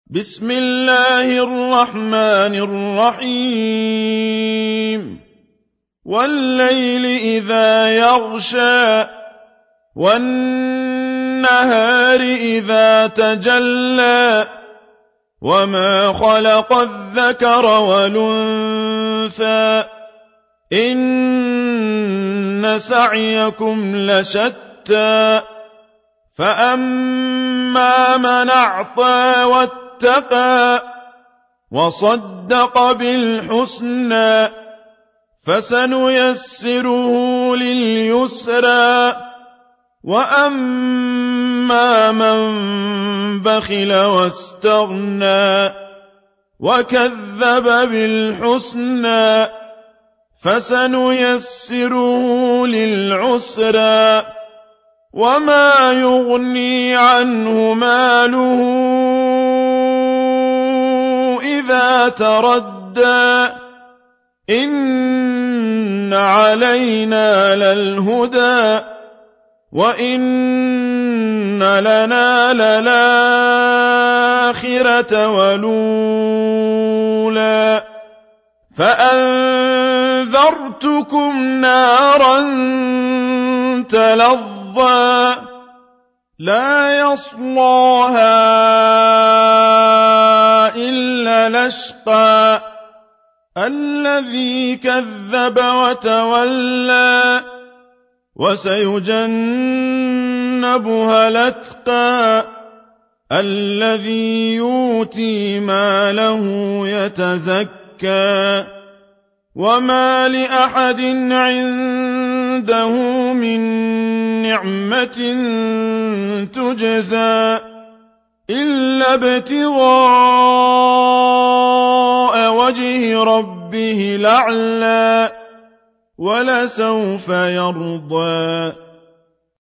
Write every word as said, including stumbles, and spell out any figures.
بسم الله الرحمن الرحيم والليل إذا يغشى والنهار إذا تجلى وما خلق الذكر والأنثى إن سعيكم لشتى فأما من أعطى واتقى وصدق بالحسنى فسنيسره لليسرى وأما من بخل واستغنى وكذب بالحسنى فسنيسره للعسرى وما يغني عنه ماله إذا تردى إن علينا للهدى وإن لنا للآخرة والأولى فأنذرتكم نارا تلظى لا يصلاها إلا الأشقى الذي كذب وتولى وسيجنبها الأتقى الذي يؤتي ماله يتزكى وما لأحد عنده من نعمة تجزى إلا ابتغاء وجه ربه الأعلى ولسوف يرضى